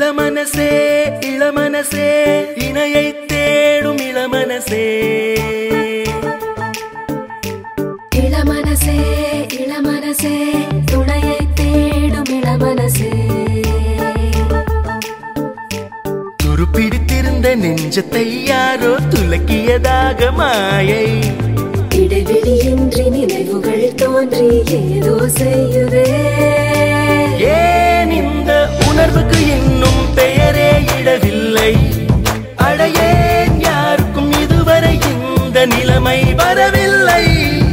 இளமனசே இளமனசே இணையை தேடும் இளமனசே இளமனசே இளமனசே துணையை தேடும் இளமனசே துருப்பிடித்திருந்த நெஞ்சத்தை யாரோ துலக்கியதாக மாயை இடைவெளியின்றி நினைவுகள் தோன்றி ஏதோ செய்யுதே ஏன் இந்த உணர்வுக்கு இன்னும் பெயரே இடவில்லை அடையேன் யாருக்கும் இதுவரை இந்த நிலைமை வரவில்லை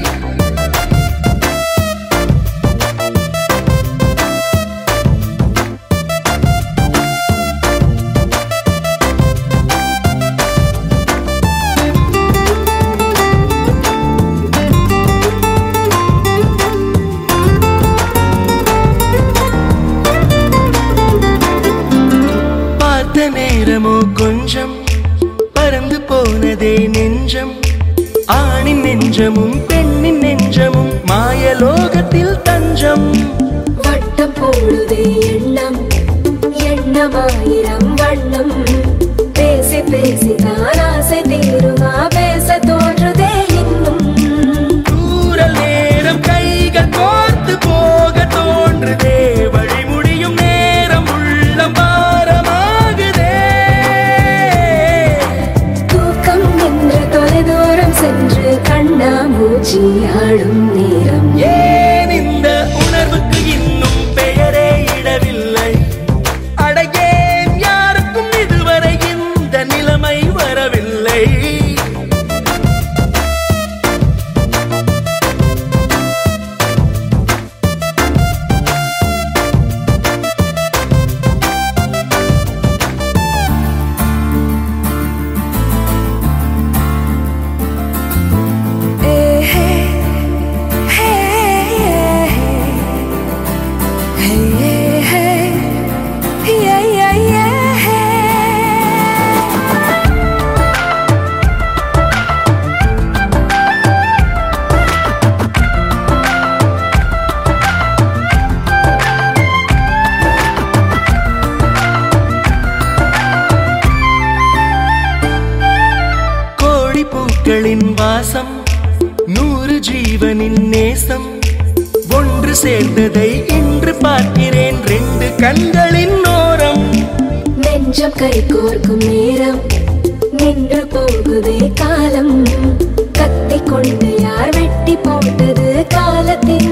நேரமோ கொஞ்சம் பறந்து போனதே நெஞ்சம் ஆணின் நெஞ்சமும் பெண்ணின் நெஞ்சமும் மாயலோகத்தில் தஞ்சம் வட்டம் போடுதே எண்ணம் எண்ணமாயிரம் வண்ணம் பேசி பேசிதான் ஆசை தீருமா பேச தோன்றுதே இன்னும் தூரல் நேரம் கைகள் கோர்த்து போக தோன்றுதே வழி முடியும் நேரம் உள்ளம் சென்று கண்ணாமூச்சி ஆடும் நேரம் ஏன் இந்த உணர்வுக்கு இன்னும் பெயரே இடவில்லை அடையேன் யாருக்கும் இதுவரை இந்த நிலைமை வரவில்லை பூக்களின் வாசம் 100 ஜீவனின் நேசம் ஒன்று சேர்ந்ததை இன்று பார்க்கிறேன் 2 கண்களின் ஓரம் நெஞ்சம் கை கோர்க்கும் நேரம் நின்று போகுதே காலம் கத்தி கொண்டு யார் வெட்டி போட்டது காலத்தின்